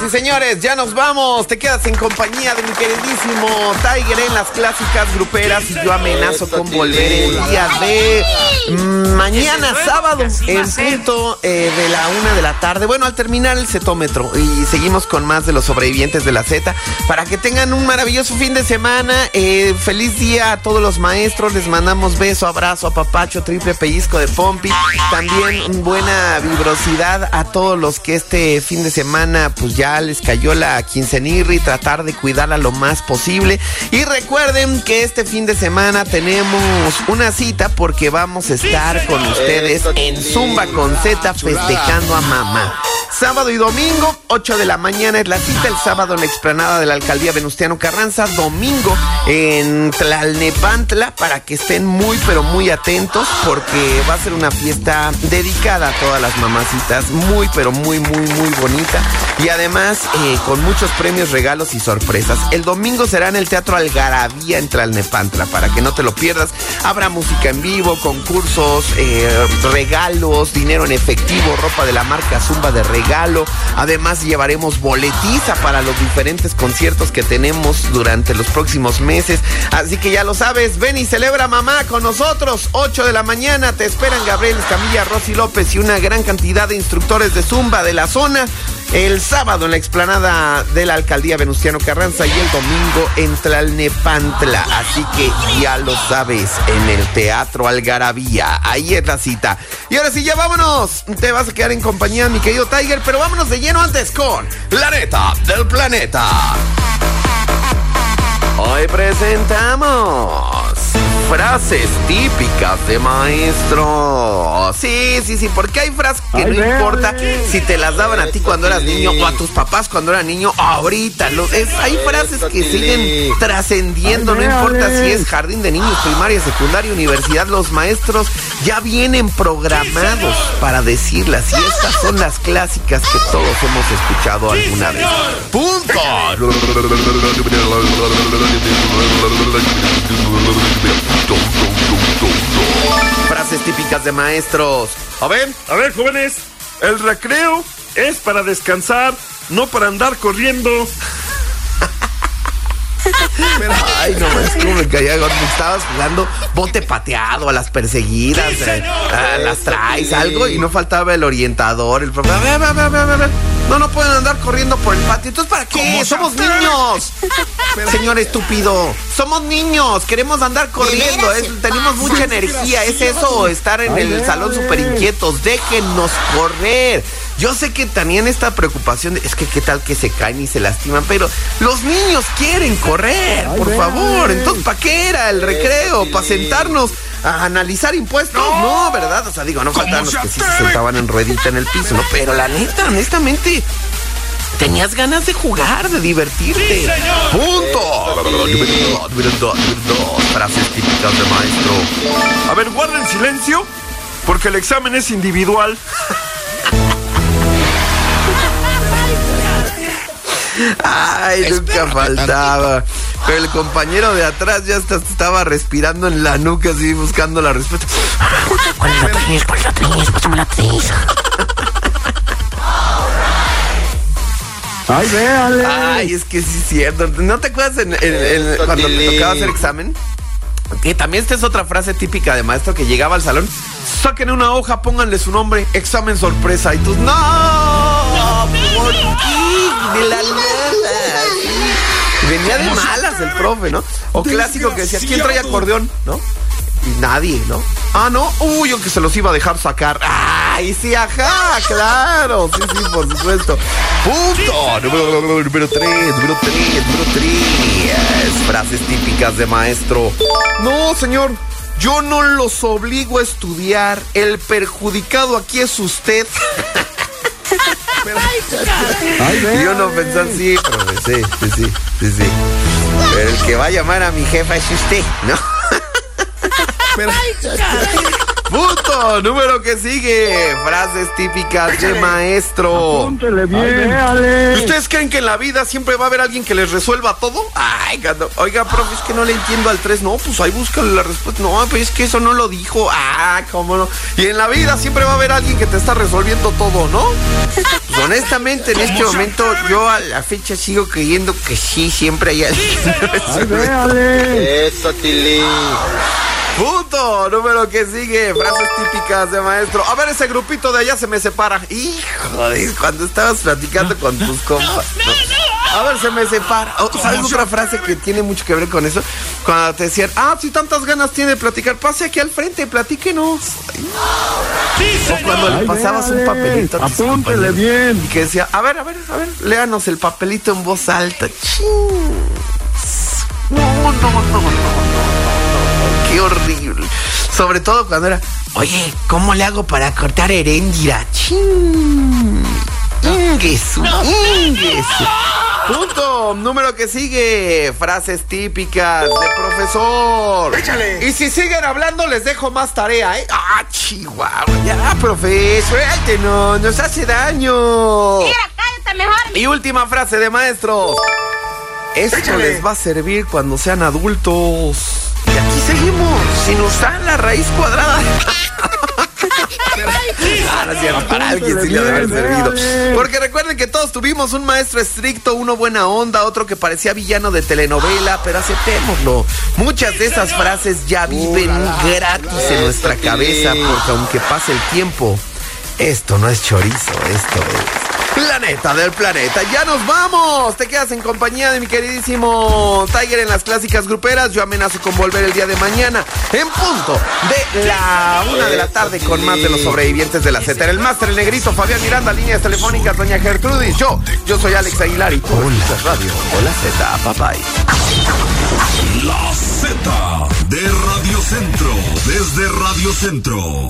y señores, ya nos vamos. Te quedas en compañía de mi queridísimo Tiger en las clásicas gruperas. Y yo amenazo con volver el día de mañana, sábado, en punto de la 1 de la tarde. Bueno, al terminar el cetómetro. Y seguimos con más de los sobrevivientes de la Z. Para que tengan un maravilloso fin de semana. Feliz día a todos los maestros. Les mandamos beso, abrazo, apapacho, triple pellizco de pompi. También buena vibrosidad a todos los que este fin de semana pues ya les cayó la quincenirri, tratar de cuidarla lo más posible. Y recuerden que este fin de semana tenemos una cita porque vamos a estar con ustedes en Zumba con Z festejando a mamá. Sábado y domingo, 8 de la mañana es la cita. El sábado en la explanada de la alcaldía Venustiano Carranza. Domingo en Tlalnepantla, para que estén muy pero muy atentos, porque va a ser una fiesta dedicada a todas las mamacitas. Muy pero muy bonita. Y además con muchos premios, regalos y sorpresas. El domingo será en el Teatro Algarabía en Tlalnepantla, para que no te lo pierdas. Habrá música en vivo, concursos, regalos, dinero en efectivo, ropa de la marca Zumba de regalo. Además llevaremos boletiza para los diferentes conciertos que tenemos durante los próximos meses. Así que ya lo sabes, ven y celebra mamá con nosotros. 8 de la mañana te esperan Gabriel Escamilla, Rosy López y una gran cantidad de instructores de Zumba de la zona. El sábado en la explanada de la alcaldía Venustiano Carranza y el domingo en Tlalnepantla. Así que ya lo sabes, en el Teatro Algarabía. Ahí es la cita. Y ahora sí, ya vámonos. Te vas a quedar en compañía, mi querido Tiger, pero vámonos de lleno antes con La Neta del Planeta. Hoy presentamos frases típicas de maestro. Sí, porque hay frases que no importa si te las daban a ti cuando eras niño o a tus papás cuando eras niño, ahorita. Hay frases que siguen trascendiendo, no importa si es jardín de niños, primaria, secundaria, universidad. Los maestros ya vienen programados para decirlas, y estas son las clásicas que todos hemos escuchado alguna vez. ¡Punto! Frases típicas de maestros. A ver, jóvenes, el recreo es para descansar, no para andar corriendo. Pero, ay, no, es como me caía cuando estabas jugando bote pateado, a las perseguidas, a las traes, algo, y no faltaba el orientador, el profe. A ver. No pueden andar corriendo por el patio. Entonces, ¿para qué? ¡Somos niños! Señor estúpido, somos niños, queremos andar corriendo, tenemos mucha energía. ¿Es eso? Estar en el salón súper inquietos. Déjennos correr. Yo sé que tenían esta preocupación de, es que qué tal que se caen y se lastiman, pero los niños quieren correr, por favor. Entonces, ¿para qué era el recreo? ¿Para sentarnos a analizar impuestos? No, ¿verdad? O sea, digo, no faltaban los que sí se sentaban en ruedita en el piso, ¿no? Pero la neta, honestamente, tenías ganas de jugar, de divertirte. ¡Sí, señor! ¡Punto! Número 2. Frases típicas de maestro. A ver, guarden silencio, porque el examen es individual. Ay, nunca faltaba. Pero el compañero de atrás ya estaba respirando en la nuca, así buscando la respuesta. ¿Cuál es la 3? Pásame la 3. Ay, véale. Ay, es que sí es cierto. ¿No te acuerdas cuando te tocaba hacer examen? Que también esta es otra frase típica de maestro que llegaba al salón. Saquen una hoja, pónganle su nombre, examen sorpresa. Y tú, ¡no! ¿Por qué? De la nada. Venía de malas el profe, ¿no? O clásico que decía, ¿quién trae acordeón? ¿No? Y nadie, ¿no? Ah, ¿no? Uy, yo que se los iba a dejar sacar. ¡Ay, sí, ajá! ¡Claro! Sí, por supuesto. ¡Punto! Número 3. Frases típicas de maestro. No, señor. Yo no los obligo a estudiar. El perjudicado aquí es usted. Y uno pensó así, profe, sí. Pero el que va a llamar a mi jefa es usted, ¿no? Punto, número que sigue. Frases típicas de maestro. Apúntele bien. ¿Ustedes creen que en la vida siempre va a haber alguien que les resuelva todo? Ay, oiga, profe, es que no le entiendo al 3. No, pues ahí búscale la respuesta. No, pero es que eso no lo dijo. Ah, cómo no. Y en la vida siempre va a haber alguien que te está resolviendo todo, ¿no? Pues honestamente, en este momento, yo a la fecha sigo creyendo que sí, siempre hay alguien. Ay, véale. Eso, Tilín. Punto número que sigue, frases típicas de maestro. A ver, ese grupito de allá se me separa. Hijo de, cuando estabas platicando con tus compas. A ver, se me separa. ¿Sabes otra frase que tiene mucho que ver con eso? Cuando te decían, si tantas ganas tiene de platicar, pase aquí al frente, platíquenos. O cuando le pasabas un papelito a tus Apúntele compañeros bien. y que decía, a ver, léanos el papelito en voz alta. No. Qué horrible. Sobre todo cuando era, oye, ¿cómo le hago para cortar heréndira? Inguesu. Punto número que sigue, frases típicas de profesor. Échale. Y si siguen hablando les dejo más tarea, ¿eh? Chihuahua, ya, profe, suéltenos, nos hace daño. Mira, cállate mejor. Y última frase de maestros. Esto Échale. les va a servir cuando sean adultos. Y aquí seguimos, sin usar la raíz cuadrada. No es cierto, para alguien sí le debe haber servido. Porque recuerden que todos tuvimos un maestro estricto, uno buena onda, otro que parecía villano de telenovela, pero aceptémoslo. Muchas de esas frases ya viven gratis en nuestra cabeza, porque aunque pase el tiempo, esto no es chorizo, esto es la neta del planeta. ¡Ya nos vamos! Te quedas en compañía de mi queridísimo Tiger en las clásicas gruperas. Yo amenazo con volver el día de mañana en punto de la 1 de la tarde con más de los sobrevivientes de la Z. El máster, el negrito, Fabián Miranda, líneas telefónicas, doña Gertrudis. Yo soy Alex Aguilar y tú escuchas Radio Hola Z, bye bye. La Z de Radio Centro, desde Radio Centro.